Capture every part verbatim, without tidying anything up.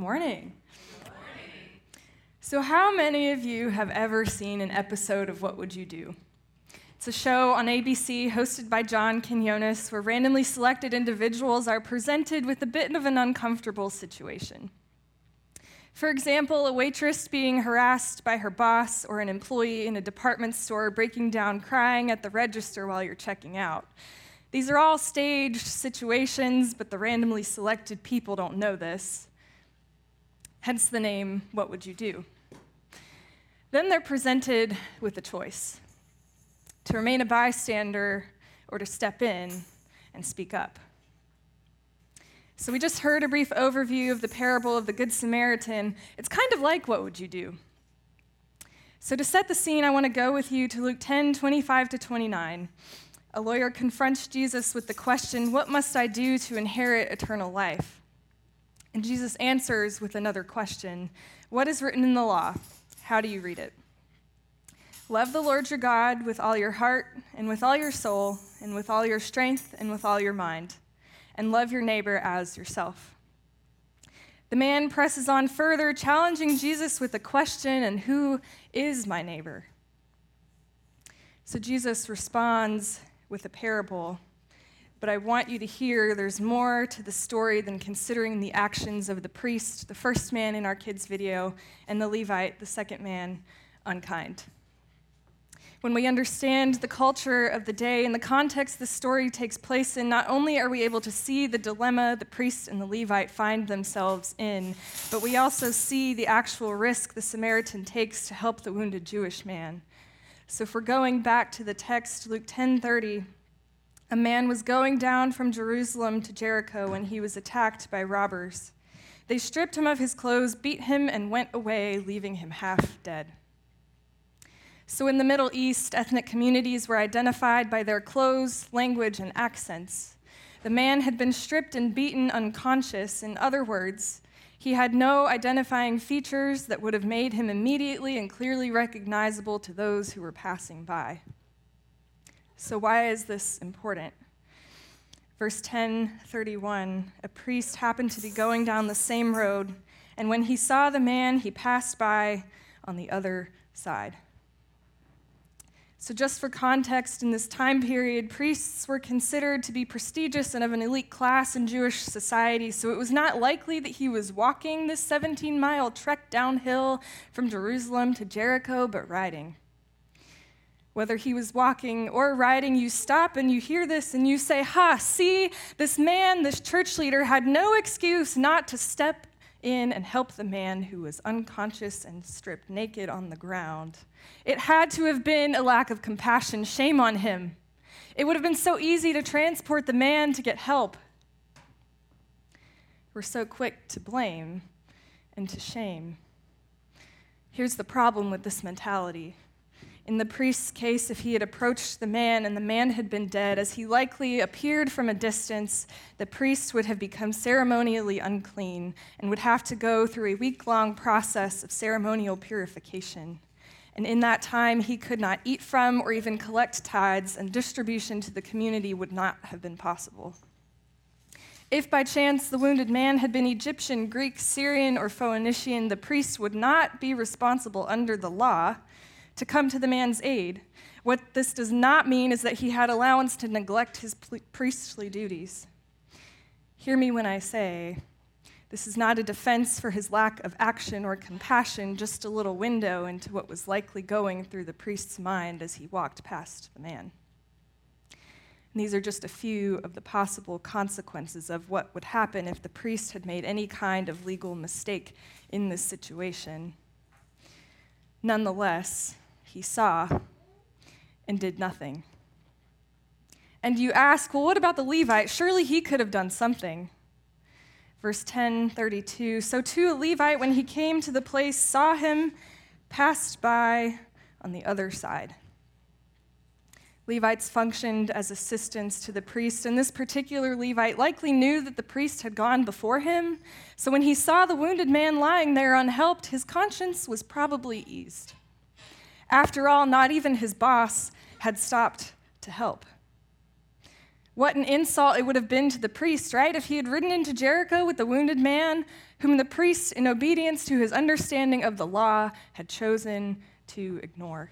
morning. Good morning. So how many of you have ever seen an episode of What Would You Do? It's a show on A B C hosted by John Quinones where randomly selected individuals are presented with a bit of an uncomfortable situation. For example, a waitress being harassed by her boss or an employee in a department store breaking down crying at the register while you're checking out. These are all staged situations, but the randomly selected people don't know this. Hence the name, What Would You Do? Then they're presented with a choice: to remain a bystander or to step in and speak up. So we just heard a brief overview of the parable of the Good Samaritan. It's kind of like What Would You Do? So to set the scene, I want to go with you to Luke ten, twenty-five to twenty-nine. A lawyer confronts Jesus with the question, "What must I do to inherit eternal life?" And Jesus answers with another question, "What is written in the law? How do you read it?" Love the Lord your God with all your heart and with all your soul and with all your strength and with all your mind, and love your neighbor as yourself. The man presses on further, challenging Jesus with the question, "And who is my neighbor?" So Jesus responds with a parable, but I want you to hear there's more to the story than considering the actions of the priest, the first man in our kids' video, and the Levite, the second man, unkind. When we understand the culture of the day and the context the story takes place in, not only are we able to see the dilemma the priest and the Levite find themselves in, but we also see the actual risk the Samaritan takes to help the wounded Jewish man. So if we're going back to the text, Luke ten thirty, a man was going down from Jerusalem to Jericho when he was attacked by robbers. They stripped him of his clothes, beat him, and went away, leaving him half dead. So in the Middle East, ethnic communities were identified by their clothes, language, and accents. The man had been stripped and beaten unconscious. In other words, he had no identifying features that would have made him immediately and clearly recognizable to those who were passing by. So why is this important? Verse ten thirty-one, a priest happened to be going down the same road, and when he saw the man, he passed by on the other side. So just for context, in this time period, priests were considered to be prestigious and of an elite class in Jewish society, so it was not likely that he was walking this seventeen-mile trek downhill from Jerusalem to Jericho, but riding. Whether he was walking or riding, you stop and you hear this and you say, "Ha, see, this man, this church leader had no excuse not to step in and help the man who was unconscious and stripped naked on the ground. It had to have been a lack of compassion. Shame on him. It would have been so easy to transport the man to get help." We're so quick to blame and to shame. Here's the problem with this mentality. In the priest's case, if he had approached the man and the man had been dead, as he likely appeared from a distance, the priest would have become ceremonially unclean and would have to go through a week-long process of ceremonial purification. And in that time, he could not eat from or even collect tithes, and distribution to the community would not have been possible. If by chance the wounded man had been Egyptian, Greek, Syrian, or Phoenician, the priest would not be responsible under the law to come to the man's aid. What this does not mean is that he had allowance to neglect his priestly duties. Hear me when I say, this is not a defense for his lack of action or compassion, just a little window into what was likely going through the priest's mind as he walked past the man. And these are just a few of the possible consequences of what would happen if the priest had made any kind of legal mistake in this situation. Nonetheless, he saw and did nothing. And you ask, well, what about the Levite? Surely he could have done something. Verse ten thirty-two, so too a Levite, when he came to the place, saw him, passed by on the other side. Levites functioned as assistants to the priest, and this particular Levite likely knew that the priest had gone before him, so when he saw the wounded man lying there unhelped, his conscience was probably eased. After all, not even his boss had stopped to help. What an insult it would have been to the priest, right? If he had ridden into Jericho with the wounded man, whom the priest, in obedience to his understanding of the law, had chosen to ignore.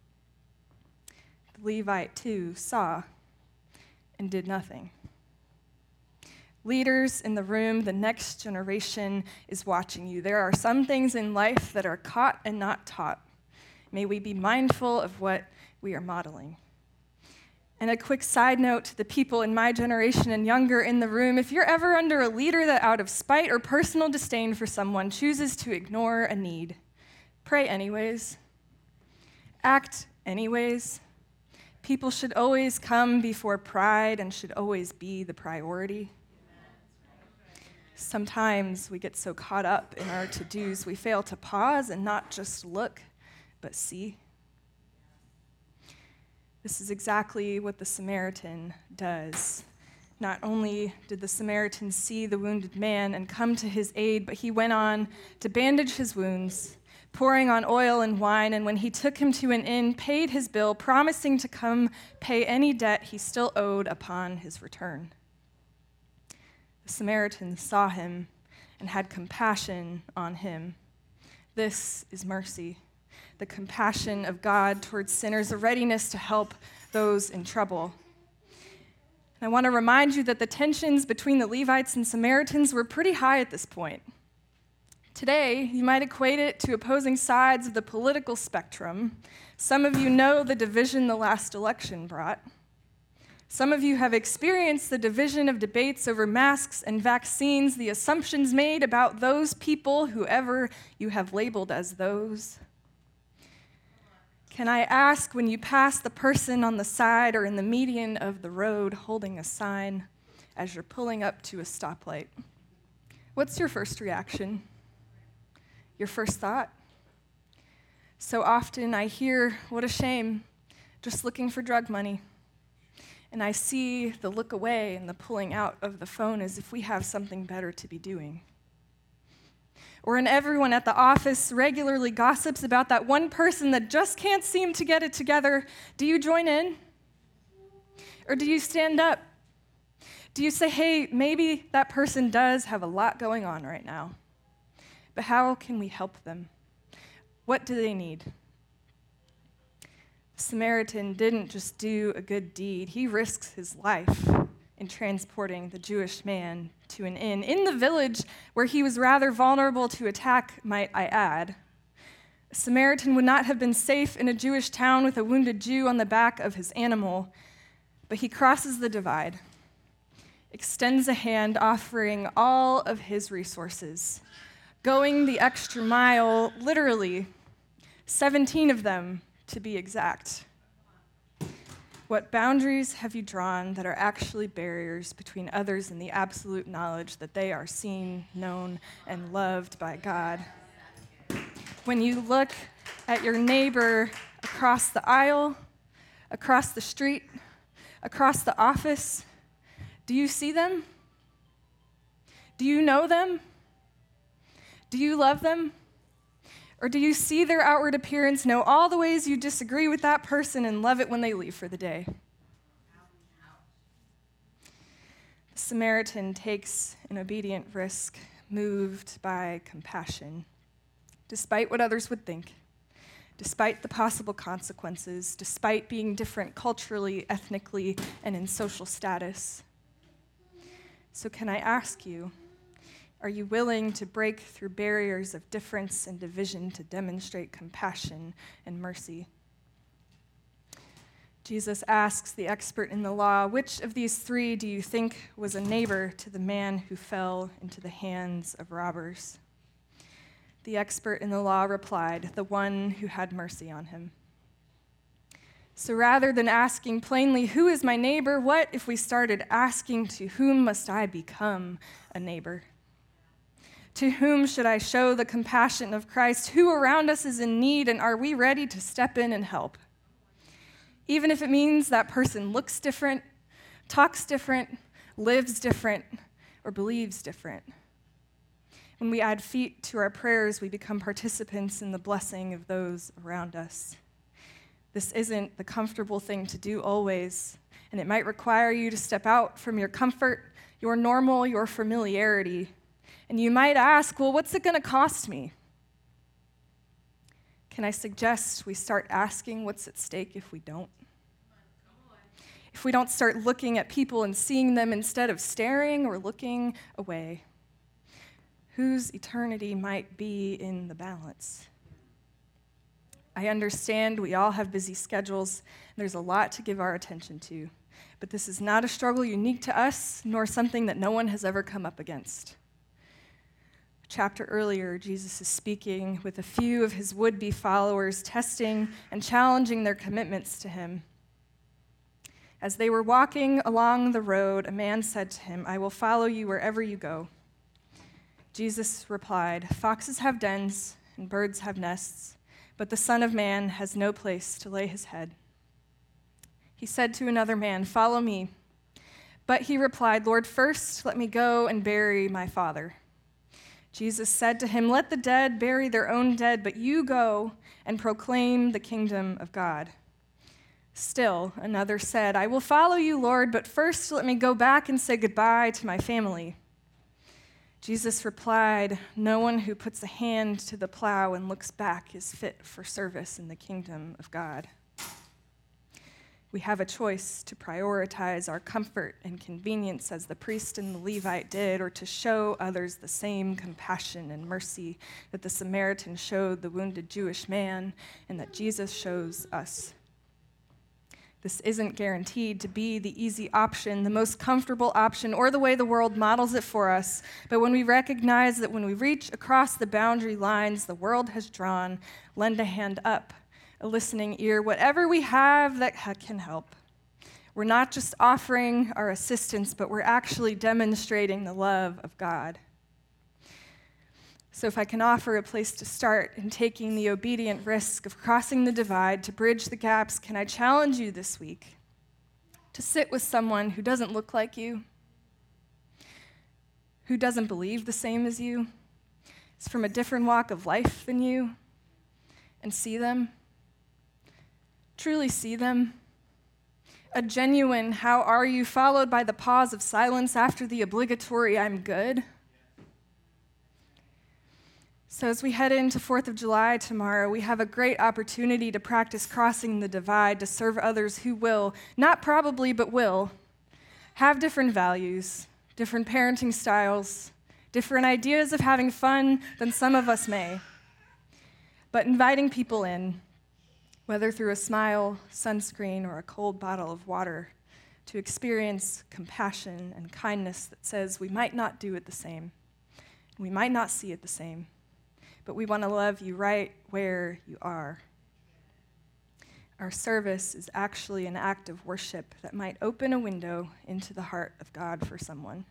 The Levite, too, saw and did nothing. Leaders in the room, the next generation is watching you. There are some things in life that are caught and not taught. May we be mindful of what we are modeling. And a quick side note to the people in my generation and younger in the room, if you're ever under a leader that out of spite or personal disdain for someone chooses to ignore a need, pray anyways. Act anyways. People should always come before pride and should always be the priority. Sometimes we get so caught up in our to-dos, we fail to pause and not just look, but see. This is exactly what the Samaritan does. Not only did the Samaritan see the wounded man and come to his aid, but he went on to bandage his wounds, pouring on oil and wine, and when he took him to an inn, paid his bill, promising to come pay any debt he still owed upon his return. The Samaritan saw him and had compassion on him. This is mercy. The compassion of God towards sinners, a readiness to help those in trouble. And I want to remind you that the tensions between the Levites and Samaritans were pretty high at this point. Today, you might equate it to opposing sides of the political spectrum. Some of you know the division the last election brought. Some of you have experienced the division of debates over masks and vaccines, the assumptions made about those people, whoever you have labeled as those. Can I ask, when you pass the person on the side or in the median of the road holding a sign as you're pulling up to a stoplight, what's your first reaction? Your first thought? So often I hear, what a shame, just looking for drug money. And I see the look away and the pulling out of the phone as if we have something better to be doing. Or when everyone at the office regularly gossips about that one person that just can't seem to get it together, do you join in? Or do you stand up? Do you say, hey, maybe that person does have a lot going on right now, but how can we help them? What do they need? The Samaritan didn't just do a good deed. He risks his life in transporting the Jewish man to an inn in the village where he was rather vulnerable to attack, might I add. A Samaritan would not have been safe in a Jewish town with a wounded Jew on the back of his animal, but he crosses the divide, extends a hand, offering all of his resources, going the extra mile, literally, seventeen of them to be exact. What boundaries have you drawn that are actually barriers between others and the absolute knowledge that they are seen, known, and loved by God? When you look at your neighbor across the aisle, across the street, across the office, do you see them? Do you know them? Do you love them? Or do you see their outward appearance, know all the ways you disagree with that person, and love it when they leave for the day? The Samaritan takes an obedient risk, moved by compassion, despite what others would think, despite the possible consequences, despite being different culturally, ethnically, and in social status. So can I ask you, are you willing to break through barriers of difference and division to demonstrate compassion and mercy? Jesus asks the expert in the law, which of these three do you think was a neighbor to the man who fell into the hands of robbers? The expert in the law replied, the one who had mercy on him. So rather than asking plainly, who is my neighbor, what if we started asking, to whom must I become a neighbor? To whom should I show the compassion of Christ? Who around us is in need, and are we ready to step in and help? Even if it means that person looks different, talks different, lives different, or believes different. When we add feet to our prayers, we become participants in the blessing of those around us. This isn't the comfortable thing to do always, and it might require you to step out from your comfort, your normal, your familiarity. And you might ask, well, what's it going to cost me? Can I suggest we start asking what's at stake if we don't? If we don't start looking at people and seeing them instead of staring or looking away, whose eternity might be in the balance? I understand we all have busy schedules, and there's a lot to give our attention to, but this is not a struggle unique to us, nor something that no one has ever come up against. A chapter earlier, Jesus is speaking with a few of his would-be followers, testing and challenging their commitments to him. As they were walking along the road, a man said to him, "I will follow you wherever you go." Jesus replied, "Foxes have dens and birds have nests, but the Son of Man has no place to lay his head." He said to another man, "Follow me." But he replied, "Lord, first let me go and bury my father." Jesus said to him, "Let the dead bury their own dead, but you go and proclaim the kingdom of God." Still, another said, "I will follow you, Lord, but first let me go back and say goodbye to my family." Jesus replied, "No one who puts a hand to the plow and looks back is fit for service in the kingdom of God." We have a choice to prioritize our comfort and convenience as the priest and the Levite did, or to show others the same compassion and mercy that the Samaritan showed the wounded Jewish man and that Jesus shows us. This isn't guaranteed to be the easy option, the most comfortable option, or the way the world models it for us. But when we recognize that when we reach across the boundary lines the world has drawn, lend a hand up, a listening ear, whatever we have that can help. We're not just offering our assistance, but we're actually demonstrating the love of God. So if I can offer a place to start in taking the obedient risk of crossing the divide to bridge the gaps, can I challenge you this week to sit with someone who doesn't look like you, who doesn't believe the same as you, is from a different walk of life than you, and see them, truly see them. A genuine "how are you" followed by the pause of silence after the obligatory "I'm good." So as we head into fourth of July tomorrow, we have a great opportunity to practice crossing the divide, to serve others who will, not probably, but will, have different values, different parenting styles, different ideas of having fun than some of us may. But inviting people in, whether through a smile, sunscreen, or a cold bottle of water, to experience compassion and kindness that says we might not do it the same, we might not see it the same, but we want to love you right where you are. Our service is actually an act of worship that might open a window into the heart of God for someone.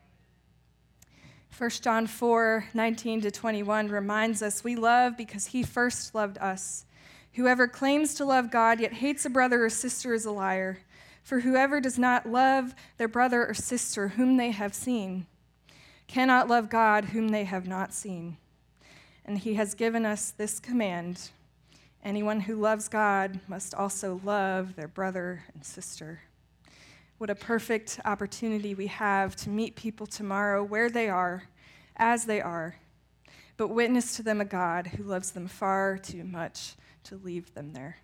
First John four, nineteen to twenty-one reminds us we love because he first loved us. Whoever claims to love God yet hates a brother or sister is a liar. For whoever does not love their brother or sister whom they have seen cannot love God whom they have not seen. And he has given us this command: anyone who loves God must also love their brother and sister. What a perfect opportunity we have to meet people tomorrow where they are, as they are, but witness to them a God who loves them far too much to leave them there.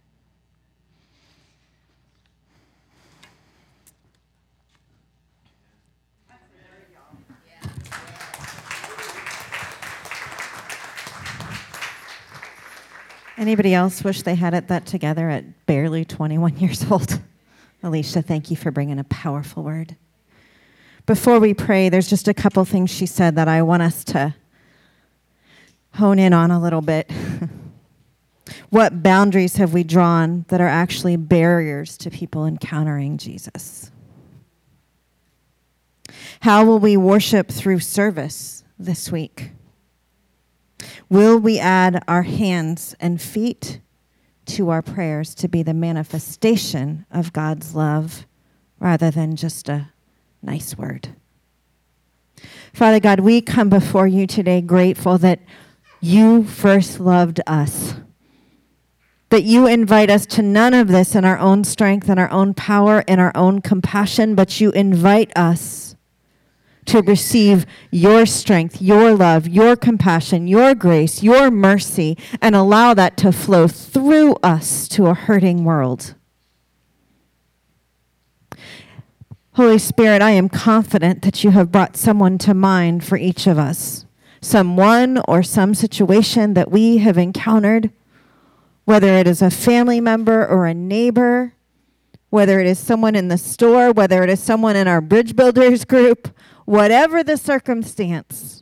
Anybody else wish they had it that together at barely twenty-one years old? Alicia, thank you for bringing a powerful word. Before we pray, there's just a couple things she said that I want us to hone in on a little bit. What boundaries have we drawn that are actually barriers to people encountering Jesus? How will we worship through service this week? Will we add our hands and feet to our prayers to be the manifestation of God's love rather than just a nice word? Father God, we come before you today grateful that you first loved us, that you invite us to none of this in our own strength and our own power and our own compassion, but you invite us to receive your strength, your love, your compassion, your grace, your mercy, and allow that to flow through us to a hurting world. Holy Spirit, I am confident that you have brought someone to mind for each of us, someone or some situation that we have encountered, whether it is a family member or a neighbor, whether it is someone in the store, whether it is someone in our Bridge Builders group, whatever the circumstance,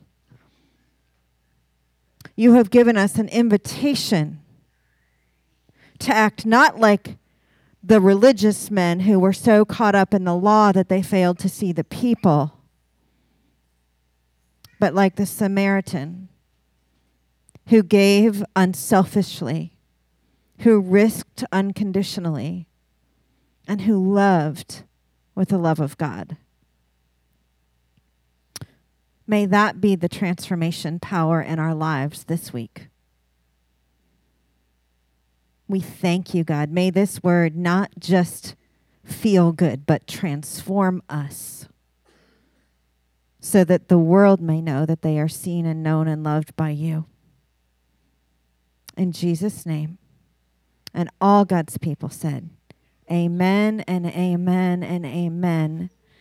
you have given us an invitation to act not like the religious men who were so caught up in the law that they failed to see the people, but like the Samaritan who gave unselfishly, who risked unconditionally, and who loved with the love of God. May that be the transformation power in our lives this week. We thank you, God. May this word not just feel good, but transform us so that the world may know that they are seen and known and loved by you. In Jesus' name. And all God's people said, amen and amen and amen.